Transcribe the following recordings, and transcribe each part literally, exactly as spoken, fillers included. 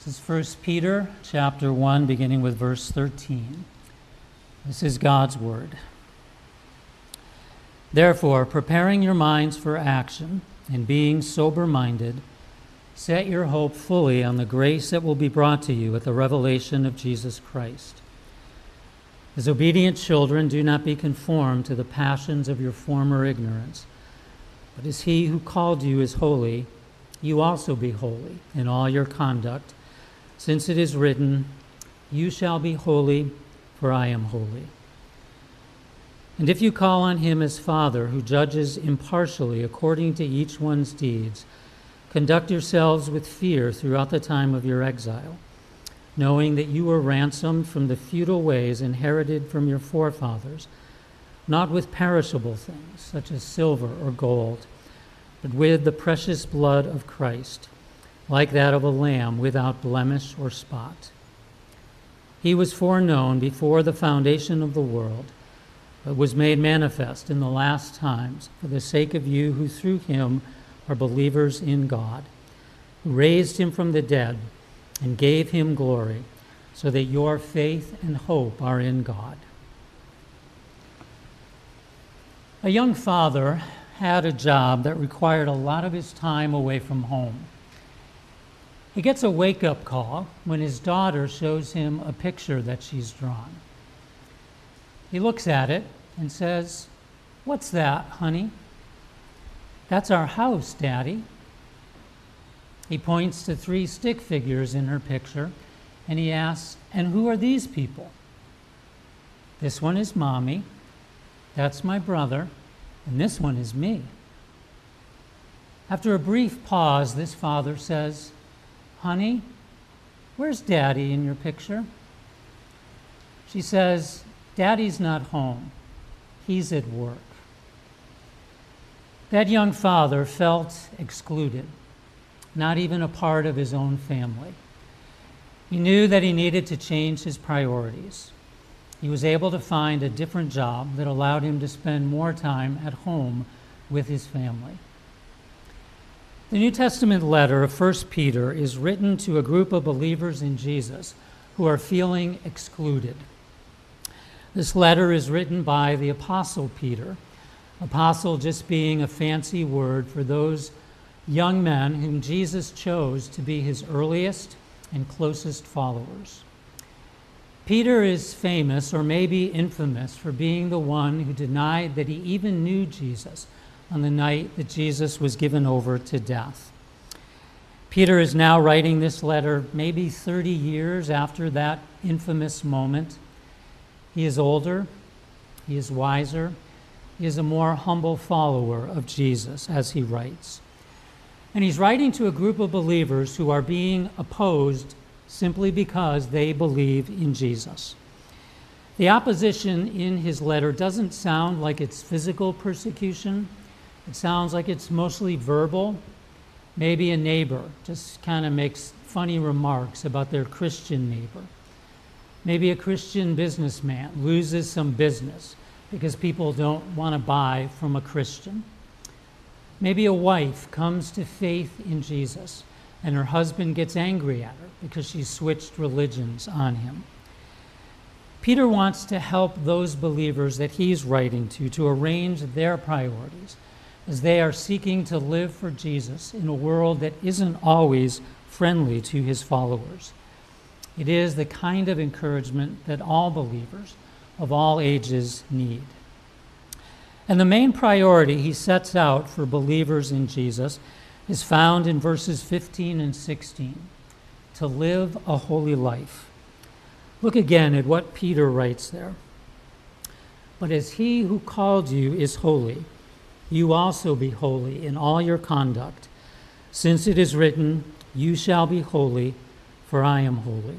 This is First Peter chapter one, beginning with verse thirteen. This is God's word. Therefore, preparing your minds for action and being sober-minded, set your hope fully on the grace that will be brought to you at the revelation of Jesus Christ. As obedient children, do not be conformed to the passions of your former ignorance, but as he who called you is holy, you also be holy in all your conduct, since it is written, "You shall be holy, for I am holy." And if you call on him as Father, who judges impartially according to each one's deeds, conduct yourselves with fear throughout the time of your exile, knowing that you were ransomed from the futile ways inherited from your forefathers, not with perishable things, such as silver or gold, but with the precious blood of Christ, like that of a lamb without blemish or spot. He was foreknown before the foundation of the world, but was made manifest in the last times for the sake of you who through him are believers in God, who raised him from the dead and gave him glory, so that your faith and hope are in God. A young father had a job that required a lot of his time away from home. He gets a wake-up call when his daughter shows him a picture that she's drawn. He looks at it and says, "What's that, honey?" "That's our house, Daddy." He points to three stick figures in her picture, and he asks, "And who are these people?" "This one is Mommy, that's my brother, and this one is me." After a brief pause, this father says, "Honey, where's Daddy in your picture?" She says, "Daddy's not home. He's at work." That young father felt excluded, not even a part of his own family. He knew that he needed to change his priorities. He was able to find a different job that allowed him to spend more time at home with his family. The New Testament letter of First Peter is written to a group of believers in Jesus who are feeling excluded. This letter is written by the Apostle Peter, apostle just being a fancy word for those young men whom Jesus chose to be his earliest and closest followers. Peter is famous, or maybe infamous, for being the one who denied that he even knew Jesus on the night that Jesus was given over to death. Peter is now writing this letter maybe thirty years after that infamous moment. He is older, he is wiser, he is a more humble follower of Jesus as he writes. And he's writing to a group of believers who are being opposed simply because they believe in Jesus. The opposition in his letter doesn't sound like it's physical persecution. It sounds like it's mostly verbal. Maybe a neighbor just kind of makes funny remarks about their Christian neighbor. Maybe a Christian businessman loses some business because people don't want to buy from a Christian. Maybe a wife comes to faith in Jesus and her husband gets angry at her because she switched religions on him. Peter wants to help those believers that he's writing to to arrange their priorities as they are seeking to live for Jesus in a world that isn't always friendly to his followers. It is the kind of encouragement that all believers of all ages need. And the main priority he sets out for believers in Jesus is found in verses fifteen and sixteen, to live a holy life. Look again at what Peter writes there. "But as he who called you is holy, you also be holy in all your conduct, since it is written, 'You shall be holy, for I am holy.'"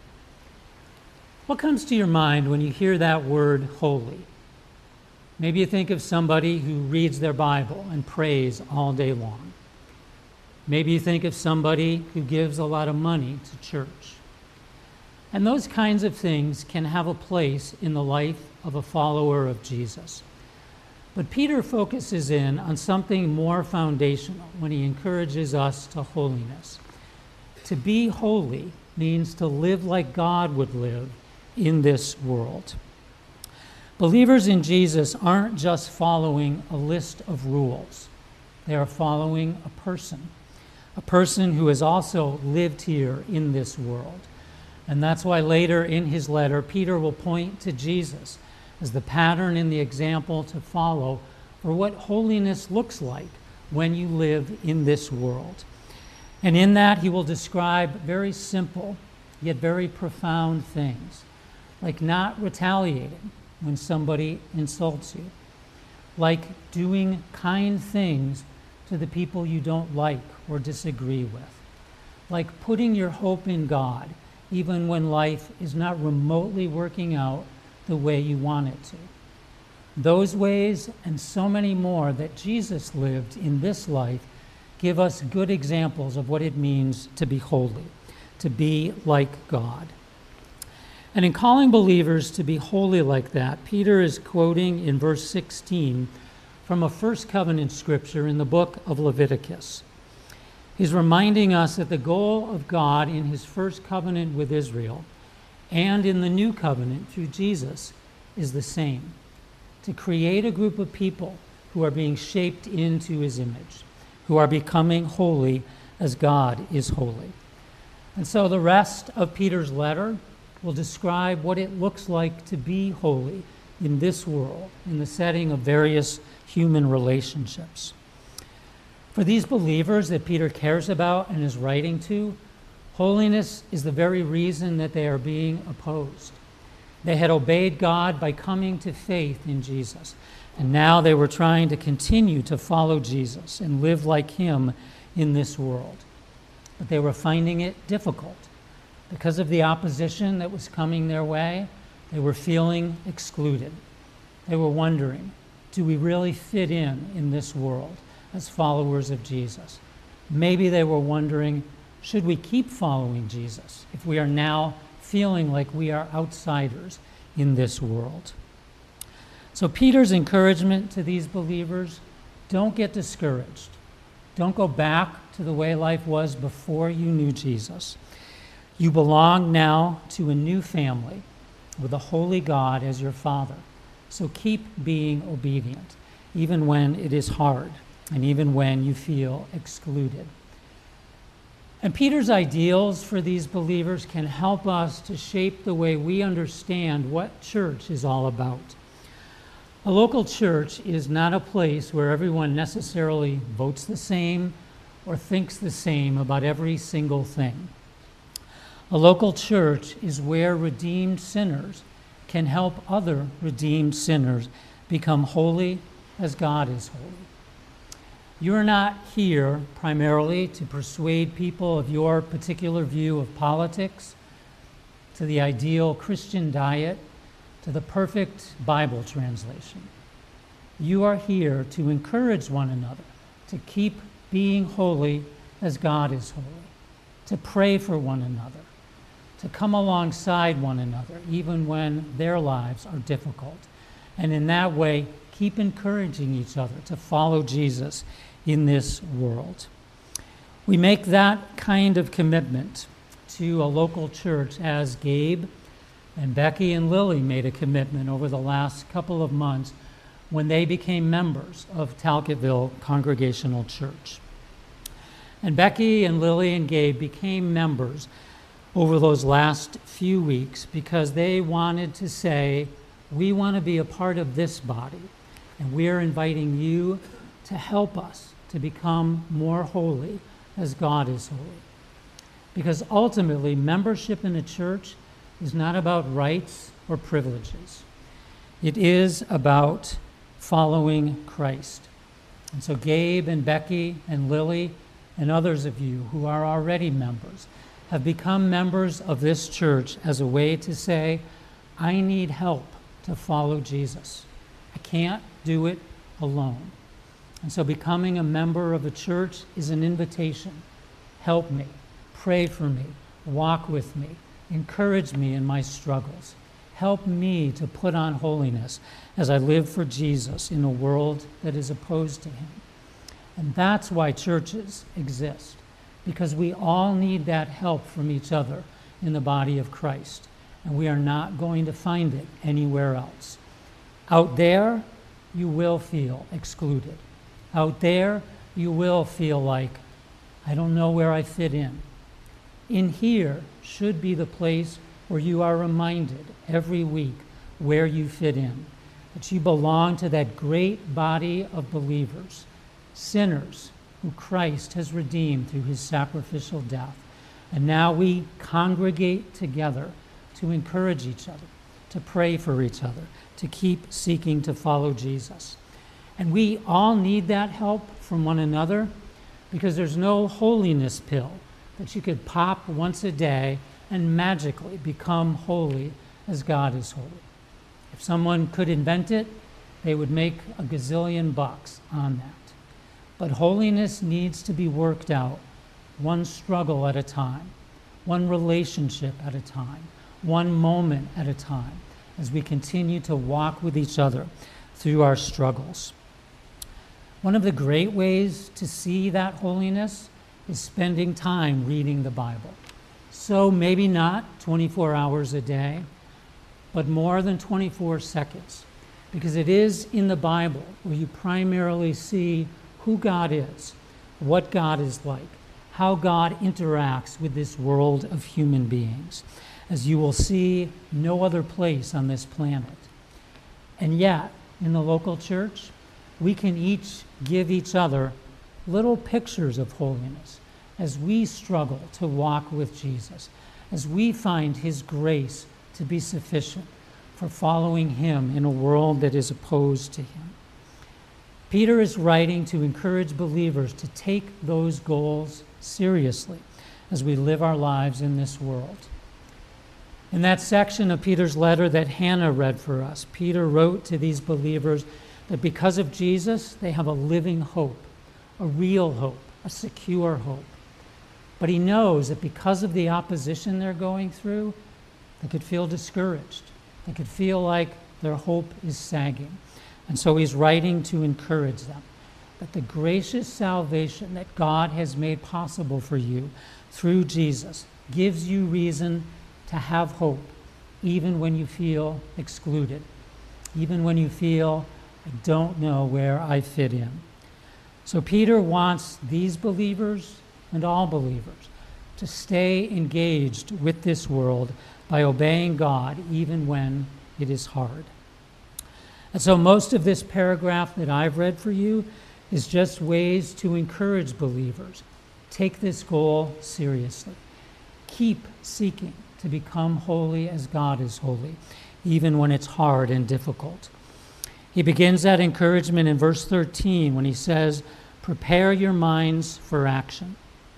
What comes to your mind when you hear that word holy? Maybe you think of somebody who reads their Bible and prays all day long. Maybe you think of somebody who gives a lot of money to church. And those kinds of things can have a place in the life of a follower of Jesus. But Peter focuses in on something more foundational when he encourages us to holiness. To be holy means to live like God would live in this world. Believers in Jesus aren't just following a list of rules. They are following a person, a person who has also lived here in this world. And that's why later in his letter, Peter will point to Jesus as the pattern and the example to follow for what holiness looks like when you live in this world. And in that, he will describe very simple yet very profound things, like not retaliating when somebody insults you, like doing kind things to the people you don't like or disagree with, like putting your hope in God even when life is not remotely working out the way you want it to. Those ways and so many more that Jesus lived in this life give us good examples of what it means to be holy, to be like God. And in calling believers to be holy like that, Peter is quoting in verse sixteen from a first covenant scripture in the book of Leviticus. He's reminding us that the goal of God in his first covenant with Israel and in the new covenant through Jesus is the same: to create a group of people who are being shaped into his image, who are becoming holy as God is holy. And so the rest of Peter's letter will describe what it looks like to be holy in this world, in the setting of various human relationships. For these believers that Peter cares about and is writing to, holiness is the very reason that they are being opposed. They had obeyed God by coming to faith in Jesus, and now they were trying to continue to follow Jesus and live like him in this world. But they were finding it difficult. Because of the opposition that was coming their way, they were feeling excluded. They were wondering, do we really fit in in this world as followers of Jesus? Maybe they were wondering, should we keep following Jesus if we are now feeling like we are outsiders in this world? So Peter's encouragement to these believers: don't get discouraged. Don't go back to the way life was before you knew Jesus. You belong now to a new family with a holy God as your Father. So keep being obedient, even when it is hard and even when you feel excluded. And Peter's ideals for these believers can help us to shape the way we understand what church is all about. A local church is not a place where everyone necessarily votes the same or thinks the same about every single thing. A local church is where redeemed sinners can help other redeemed sinners become holy as God is holy. You're not here primarily to persuade people of your particular view of politics, to the ideal Christian diet, to the perfect Bible translation. You are here to encourage one another to keep being holy as God is holy, to pray for one another, to come alongside one another even when their lives are difficult, and in that way keep encouraging each other to follow Jesus in this world. We make that kind of commitment to a local church as Gabe and Becky and Lily made a commitment over the last couple of months when they became members of Talcottville Congregational Church. And Becky and Lily and Gabe became members over those last few weeks because they wanted to say, we want to be a part of this body, and we are inviting you to help us to become more holy as God is holy. Because ultimately, membership in a church is not about rights or privileges. It is about following Christ. And so Gabe and Becky and Lily and others of you who are already members have become members of this church as a way to say, I need help to follow Jesus. I can't do it alone. And so becoming a member of a church is an invitation. Help me, pray for me, walk with me, encourage me in my struggles. Help me to put on holiness as I live for Jesus in a world that is opposed to him. And that's why churches exist, because we all need that help from each other in the body of Christ, and we are not going to find it anywhere else. Out there, you will feel excluded. Out there, you will feel like, I don't know where I fit in. In here should be the place where you are reminded every week where you fit in, that you belong to that great body of believers, sinners who Christ has redeemed through his sacrificial death. And now we congregate together to encourage each other, to pray for each other, to keep seeking to follow Jesus. And we all need that help from one another, because there's no holiness pill that you could pop once a day and magically become holy as God is holy. If someone could invent it, they would make a gazillion bucks on that. But holiness needs to be worked out one struggle at a time, one relationship at a time, one moment at a time, as we continue to walk with each other through our struggles. One of the great ways to see that holiness is spending time reading the Bible. So maybe not twenty-four hours a day, but more than twenty-four seconds, because it is in the Bible where you primarily see who God is, what God is like, how God interacts with this world of human beings, as you will see no other place on this planet. And yet, in the local church, we can each give each other little pictures of holiness as we struggle to walk with Jesus, as we find his grace to be sufficient for following him in a world that is opposed to him. Peter is writing to encourage believers to take those goals seriously as we live our lives in this world. In that section of Peter's letter that Hannah read for us, Peter wrote to these believers that because of Jesus, they have a living hope, a real hope, a secure hope. But he knows that because of the opposition they're going through, they could feel discouraged. They could feel like their hope is sagging. And so he's writing to encourage them that the gracious salvation that God has made possible for you through Jesus gives you reason to have hope, even when you feel excluded, even when you feel, I don't know where I fit in. So Peter wants these believers and all believers to stay engaged with this world by obeying God, even when it is hard. And so most of this paragraph that I've read for you is just ways to encourage believers. Take this goal seriously. Keep seeking to become holy as God is holy, even when it's hard and difficult. He begins that encouragement in verse thirteen when he says, prepare your minds for action.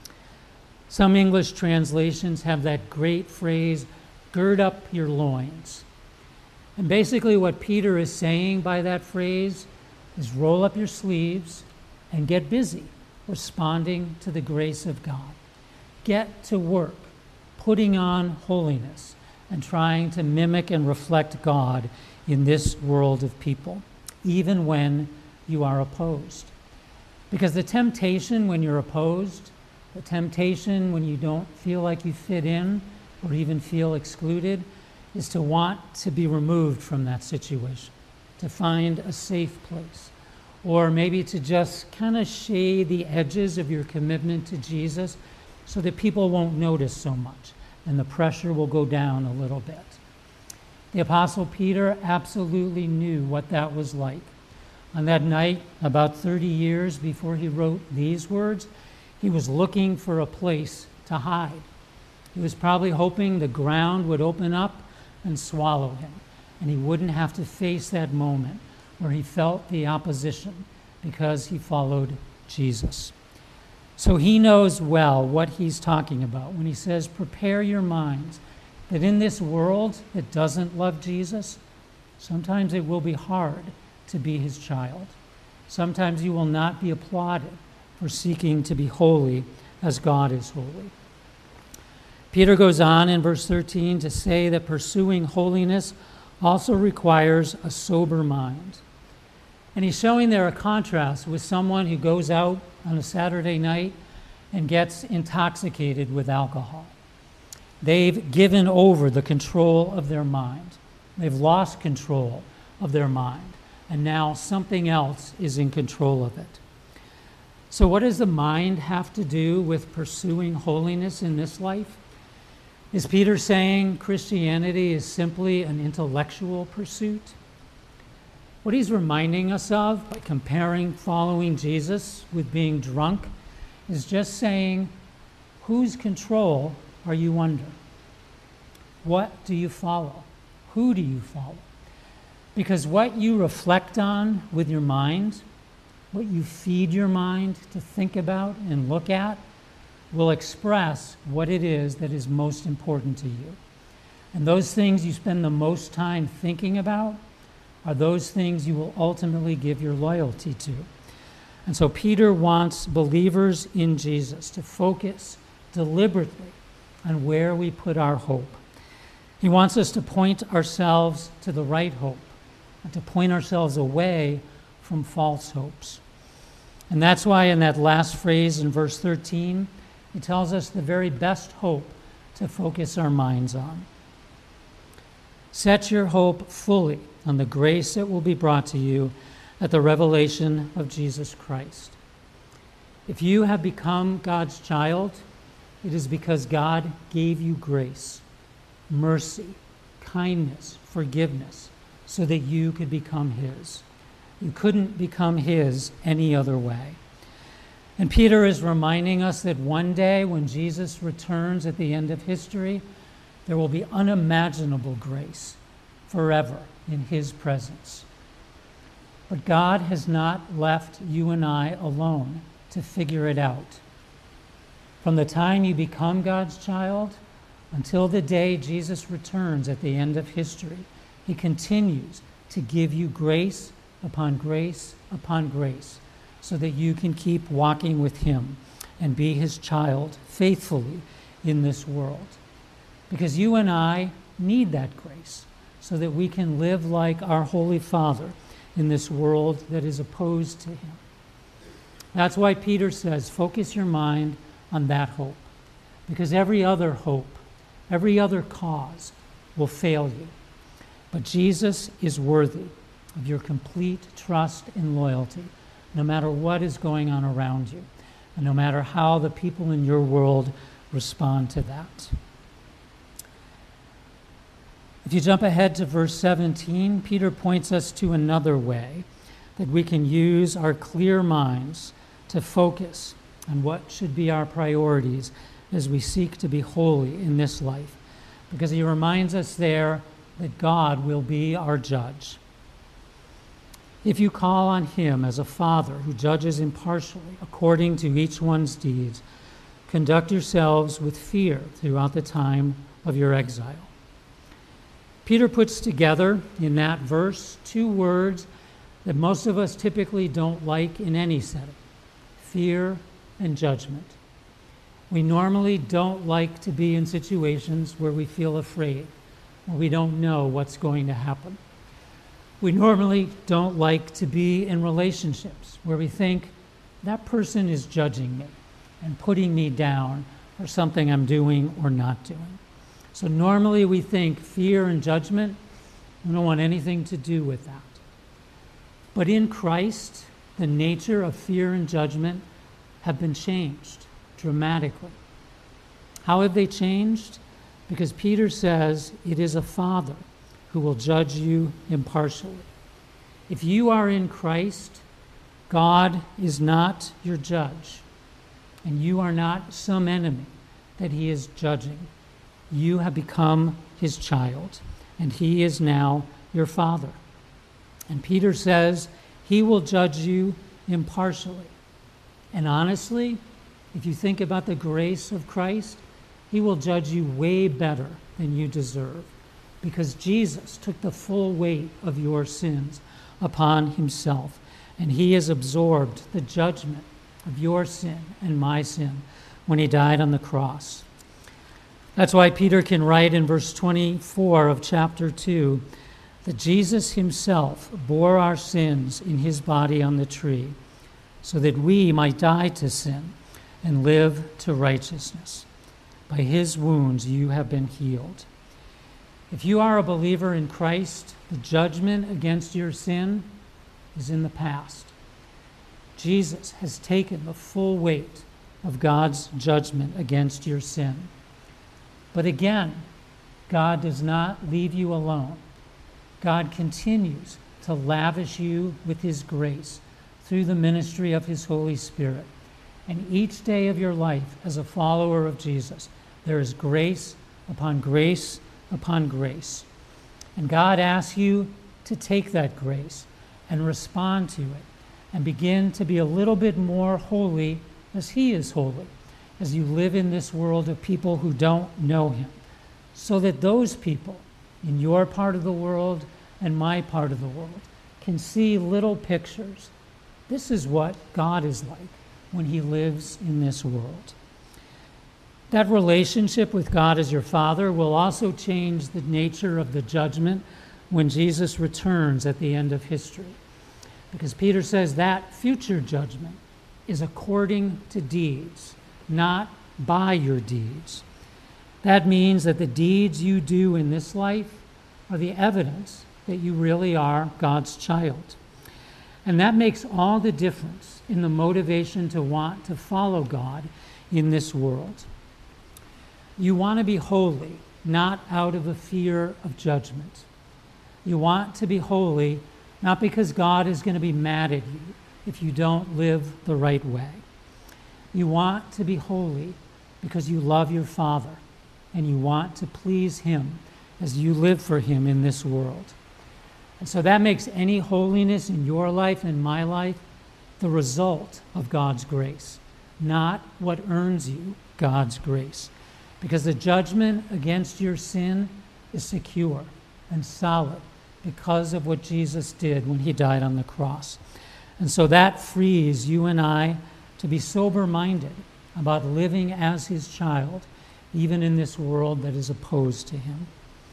Some English translations have that great phrase, gird up your loins. And basically what Peter is saying by that phrase is roll up your sleeves and get busy responding to the grace of God. Get to work, putting on holiness and trying to mimic and reflect God in this world of people, even when you are opposed. Because the temptation when you're opposed, the temptation when you don't feel like you fit in or even feel excluded, is to want to be removed from that situation, to find a safe place, or maybe to just kind of shade the edges of your commitment to Jesus so that people won't notice so much and the pressure will go down a little bit. The Apostle Peter absolutely knew what that was like. On that night, about thirty years before he wrote these words, he was looking for a place to hide. He was probably hoping the ground would open up and swallow him, and he wouldn't have to face that moment where he felt the opposition because he followed Jesus. So he knows well what he's talking about when he says, prepare your minds, that in this world that doesn't love Jesus, sometimes it will be hard to be his child. Sometimes you will not be applauded for seeking to be holy as God is holy. Peter goes on in verse thirteen to say that pursuing holiness also requires a sober mind. And he's showing there a contrast with someone who goes out on a Saturday night and gets intoxicated with alcohol. They've given over the control of their mind. They've lost control of their mind, and now something else is in control of it. So what does the mind have to do with pursuing holiness in this life? Is Peter saying Christianity is simply an intellectual pursuit? What he's reminding us of by comparing following Jesus with being drunk is just saying, whose control are you under? What do you follow? Who do you follow? Because what you reflect on with your mind, what you feed your mind to think about and look at, will express what it is that is most important to you. And those things you spend the most time thinking about are those things you will ultimately give your loyalty to. And so Peter wants believers in Jesus to focus deliberately on where we put our hope. He wants us to point ourselves to the right hope and to point ourselves away from false hopes. And that's why in that last phrase in verse thirteen, he tells us the very best hope to focus our minds on. Set your hope fully on the grace that will be brought to you at the revelation of Jesus Christ. If you have become God's child, it is because God gave you grace, mercy, kindness, forgiveness, so that you could become His. You couldn't become His any other way. And Peter is reminding us that one day when Jesus returns at the end of history, there will be unimaginable grace forever in His presence. But God has not left you and I alone to figure it out. From the time you become God's child until the day Jesus returns at the end of history, He continues to give you grace upon grace upon grace, so that you can keep walking with Him and be His child faithfully in this world. Because you and I need that grace so that we can live like our Holy Father in this world that is opposed to Him. That's why Peter says, focus your mind on that hope. Because every other hope, every other cause will fail you. But Jesus is worthy of your complete trust and loyalty, no matter what is going on around you, and no matter how the people in your world respond to that. If you jump ahead to verse seventeen, Peter points us to another way that we can use our clear minds to focus on what should be our priorities as we seek to be holy in this life. Because he reminds us there that God will be our judge. If you call on Him as a Father who judges impartially according to each one's deeds, conduct yourselves with fear throughout the time of your exile. Peter puts together in that verse two words that most of us typically don't like in any setting: fear and judgment. We normally don't like to be in situations where we feel afraid, where we don't know what's going to happen. We normally don't like to be in relationships where we think that person is judging me and putting me down for something I'm doing or not doing. So normally we think fear and judgment, we don't want anything to do with that. But in Christ, the nature of fear and judgment have been changed dramatically. How have they changed? Because Peter says it is a Father who will judge you impartially. If you are in Christ, God is not your judge, and you are not some enemy that He is judging. You have become His child, and He is now your Father. And Peter says He will judge you impartially. And honestly, if you think about the grace of Christ, He will judge you way better than you deserve, because Jesus took the full weight of your sins upon Himself, and He has absorbed the judgment of your sin and my sin when He died on the cross. That's why Peter can write in verse twenty-four of chapter two that Jesus Himself bore our sins in His body on the tree, so that we might die to sin and live to righteousness. By his wounds you have been healed. If you are a believer in Christ, the judgment against your sin is in the past. Jesus has taken the full weight of God's judgment against your sin. But again, God does not leave you alone. God continues to lavish you with his grace through the ministry of his Holy Spirit. And each day of your life as a follower of Jesus, there is grace upon grace upon grace. And God asks you to take that grace and respond to it and begin to be a little bit more holy as he is holy, as you live in this world of people who don't know him, so that those people in your part of the world and my part of the world can see little pictures. This is what God is like when he lives in this world. That relationship with God as your Father will also change the nature of the judgment when Jesus returns at the end of history. Because Peter says that future judgment is according to deeds, not by your deeds. That means that the deeds you do in this life are the evidence that you really are God's child. And that makes all the difference in the motivation to want to follow God in this world. You want to be holy, not out of a fear of judgment. You want to be holy, not because God is going to be mad at you if you don't live the right way. You want to be holy because you love your Father and you want to please him as you live for him in this world. And so that makes any holiness in your life and my life the result of God's grace, not what earns you God's grace. Because the judgment against your sin is secure and solid because of what Jesus did when he died on the cross. And so that frees you and I to be sober-minded about living as his child, even in this world that is opposed to him.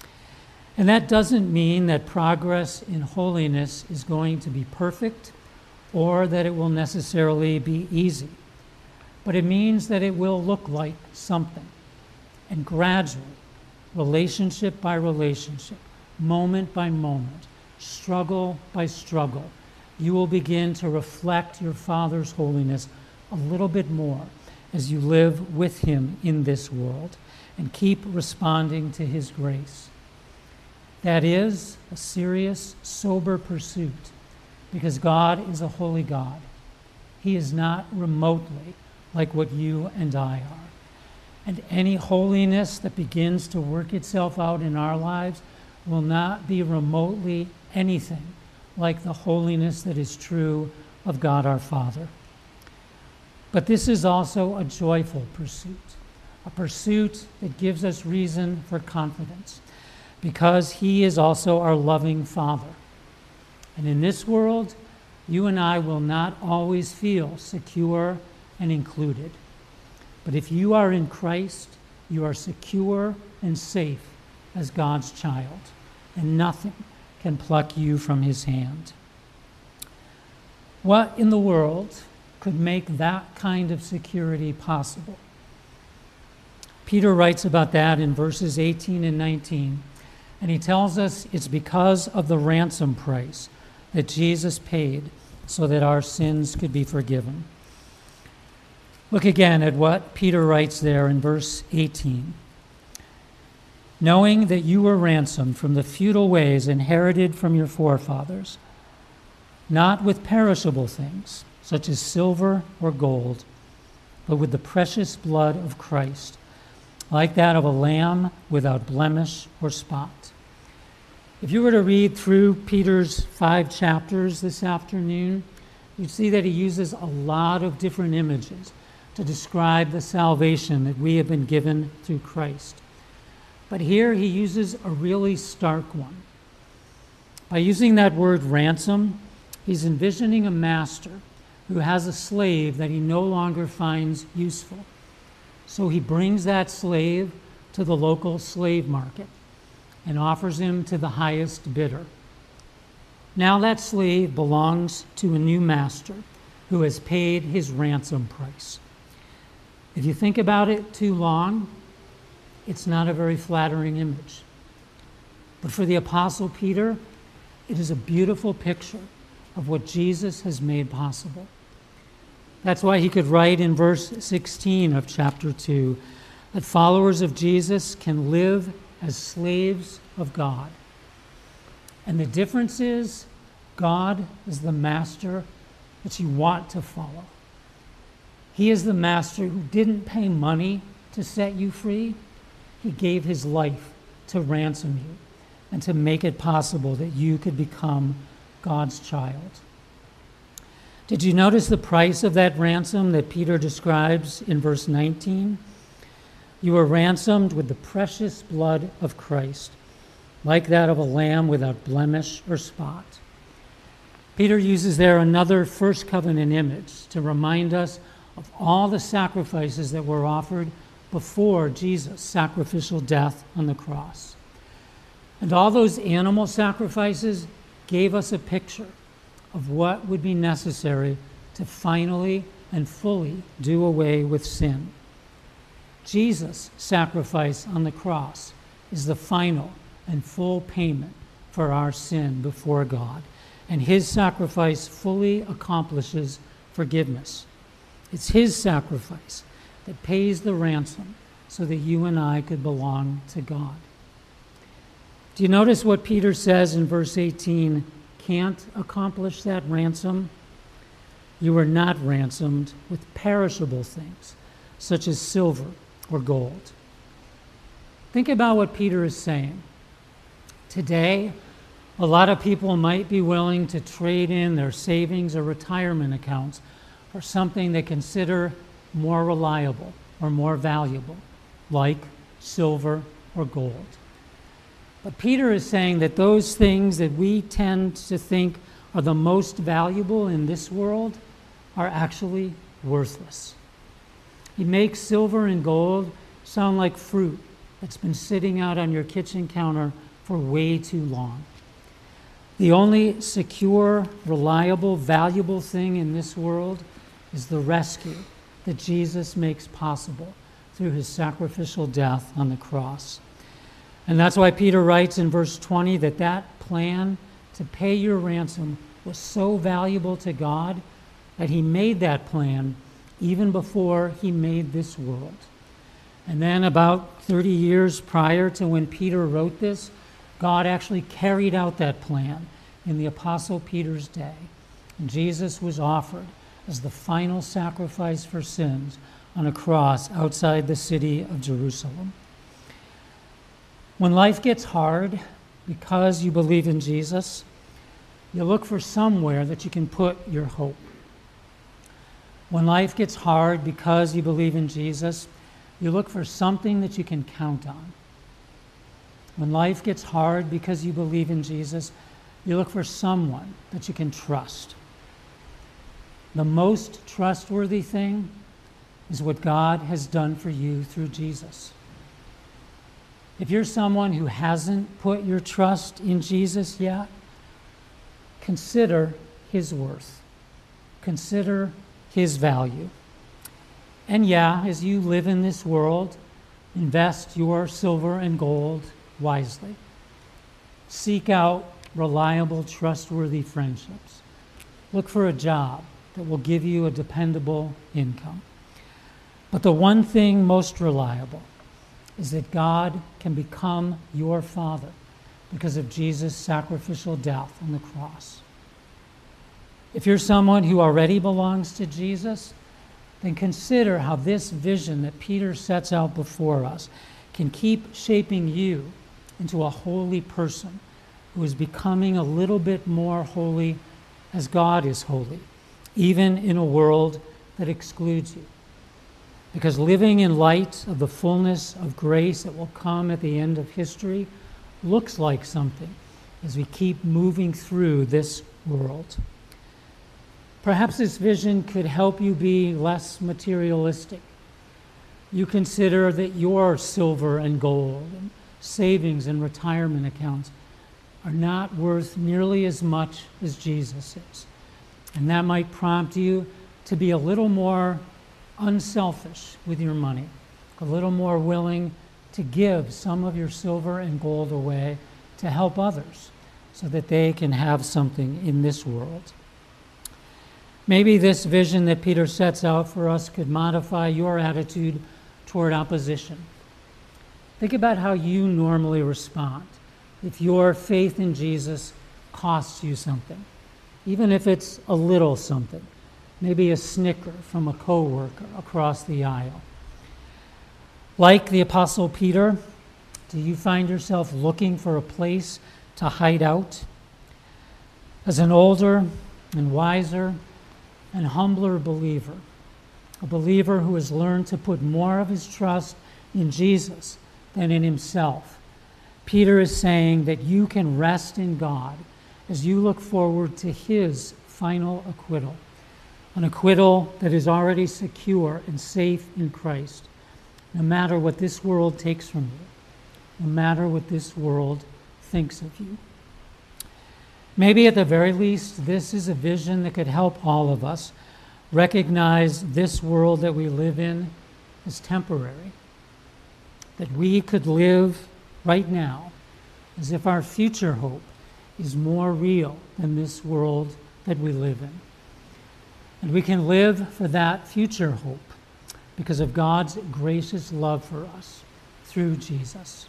And that doesn't mean that progress in holiness is going to be perfect or that it will necessarily be easy. But it means that it will look like something. And gradually, relationship by relationship, moment by moment, struggle by struggle, you will begin to reflect your Father's holiness a little bit more as you live with him in this world and keep responding to his grace. That is a serious, sober pursuit because God is a holy God. He is not remotely like what you and I are. And any holiness that begins to work itself out in our lives will not be remotely anything like the holiness that is true of God our Father. But this is also a joyful pursuit, a pursuit that gives us reason for confidence, because he is also our loving Father. And in this world, you and I will not always feel secure and included. But if you are in Christ, you are secure and safe as God's child, and nothing can pluck you from his hand. What in the world could make that kind of security possible? Peter writes about that in verses eighteen and nineteen, and he tells us it's because of the ransom price that Jesus paid so that our sins could be forgiven. Look again at what Peter writes there in verse eighteen. Knowing that you were ransomed from the futile ways inherited from your forefathers, not with perishable things, such as silver or gold, but with the precious blood of Christ, like that of a lamb without blemish or spot. If you were to read through Peter's five chapters this afternoon, you'd see that he uses a lot of different images to describe the salvation that we have been given through Christ. But here he uses a really stark one. By using that word ransom, he's envisioning a master who has a slave that he no longer finds useful. So he brings that slave to the local slave market and offers him to the highest bidder. Now that slave belongs to a new master who has paid his ransom price. If you think about it too long, it's not a very flattering image. But for the Apostle Peter, it is a beautiful picture of what Jesus has made possible. That's why he could write in verse sixteen of chapter two that followers of Jesus can live as slaves of God. And the difference is, God is the master that you want to follow. He is the master who didn't pay money to set you free. He gave his life to ransom you and to make it possible that you could become God's child. Did you notice the price of that ransom that Peter describes in verse nineteen? You were ransomed with the precious blood of Christ, like that of a lamb without blemish or spot. Peter uses there another first covenant image to remind us of all the sacrifices that were offered before Jesus' sacrificial death on the cross. And all those animal sacrifices gave us a picture of what would be necessary to finally and fully do away with sin. Jesus' sacrifice on the cross is the final and full payment for our sin before God, and his sacrifice fully accomplishes forgiveness. It's his sacrifice that pays the ransom so that you and I could belong to God. Do you notice what Peter says in verse eighteen can't accomplish that ransom? You were not ransomed with perishable things, such as silver or gold. Think about what Peter is saying. Today, a lot of people might be willing to trade in their savings or retirement accounts for something they consider more reliable or more valuable, like silver or gold. But Peter is saying that those things that we tend to think are the most valuable in this world are actually worthless. He makes silver and gold sound like fruit that's been sitting out on your kitchen counter for way too long. The only secure, reliable, valuable thing in this world is the rescue that Jesus makes possible through his sacrificial death on the cross. And that's why Peter writes in verse twenty that that plan to pay your ransom was so valuable to God that he made that plan even before he made this world. And then about thirty years prior to when Peter wrote this, God actually carried out that plan in the Apostle Peter's day. And Jesus was offered as the final sacrifice for sins on a cross outside the city of Jerusalem. When life gets hard, because you believe in Jesus, you look for somewhere that you can put your hope. When life gets hard because you believe in Jesus, you look for something that you can count on. When life gets hard because you believe in Jesus, you look for someone that you can trust. The most trustworthy thing is what God has done for you through Jesus. If you're someone who hasn't put your trust in Jesus yet, consider his worth. Consider his value. And yeah, as you live in this world, invest your silver and gold wisely. Seek out reliable, trustworthy friendships. Look for a job that will give you a dependable income. But the one thing most reliable is that God can become your Father because of Jesus' sacrificial death on the cross. If you're someone who already belongs to Jesus, then consider how this vision that Peter sets out before us can keep shaping you into a holy person who is becoming a little bit more holy as God is holy, even in a world that excludes you. Because living in light of the fullness of grace that will come at the end of history looks like something as we keep moving through this world. Perhaps this vision could help you be less materialistic. You consider that your silver and gold and savings and retirement accounts are not worth nearly as much as Jesus is. And that might prompt you to be a little more unselfish with your money, a little more willing to give some of your silver and gold away to help others so that they can have something in this world. Maybe this vision that Peter sets out for us could modify your attitude toward opposition. Think about how you normally respond if your faith in Jesus costs you something, even if it's a little something, maybe a snicker from a coworker across the aisle. Like the Apostle Peter, do you find yourself looking for a place to hide out? As an older and wiser and humbler believer, a believer who has learned to put more of his trust in Jesus than in himself, Peter is saying that you can rest in God as you look forward to his final acquittal, an acquittal that is already secure and safe in Christ, no matter what this world takes from you, no matter what this world thinks of you. Maybe at the very least, this is a vision that could help all of us recognize this world that we live in as temporary, that we could live right now as if our future hope is more real than this world that we live in. And we can live for that future hope because of God's gracious love for us through Jesus.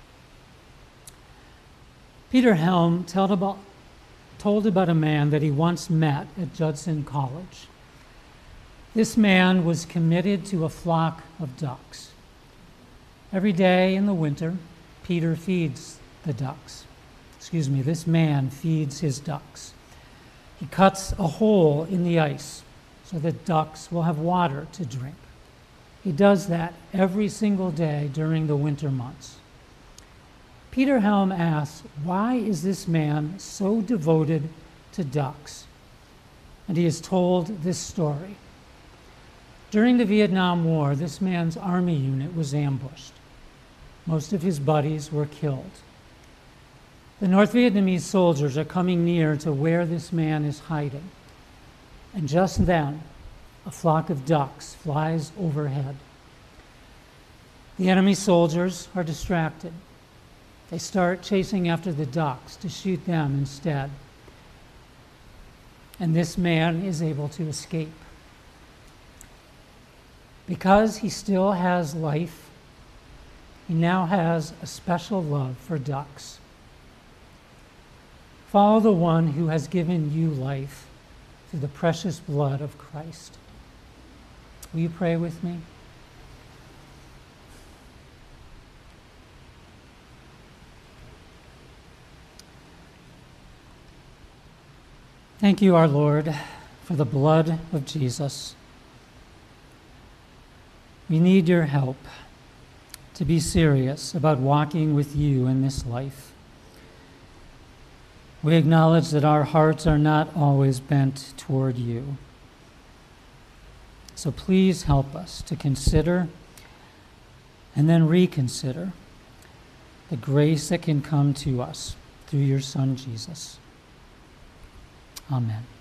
Peter Helm told about, told about a man that he once met at Judson College. This man was committed to a flock of ducks. Every day in the winter, Peter feeds the ducks. Excuse me, this man feeds his ducks. He cuts a hole in the ice so that ducks will have water to drink. He does that every single day during the winter months. Peter Helm asks, why is this man so devoted to ducks? And he is told this story. During the Vietnam War, this man's army unit was ambushed. Most of his buddies were killed. The North Vietnamese soldiers are coming near to where this man is hiding. And just then, a flock of ducks flies overhead. The enemy soldiers are distracted. They start chasing after the ducks to shoot them instead. And this man is able to escape. Because he still has life, he now has a special love for ducks. Follow the one who has given you life through the precious blood of Christ. Will you pray with me? Thank you, our Lord, for the blood of Jesus. We need your help to be serious about walking with you in this life. We acknowledge that our hearts are not always bent toward you. So please help us to consider and then reconsider the grace that can come to us through your Son, Jesus. Amen.